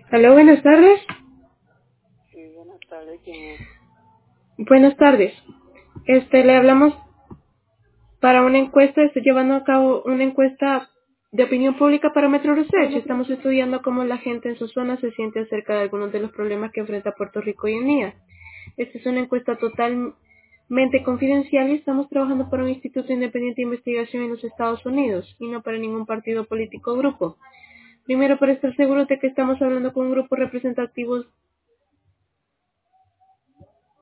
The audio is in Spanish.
Aló, buenas tardes. Sí, buenas tardes, ¿quién es? Buenas tardes. Le hablamos para una encuesta. Estoy llevando a cabo una encuesta de opinión pública para Metro Research. Estamos estudiando cómo la gente en su zona se siente acerca de algunos de los problemas que enfrenta Puerto Rico hoy en día. Esta es una encuesta totalmente confidencial y estamos trabajando para un instituto independiente de investigación en los Estados Unidos y no para ningún partido político o grupo. Primero, para estar seguros de que estamos hablando con un grupo representativo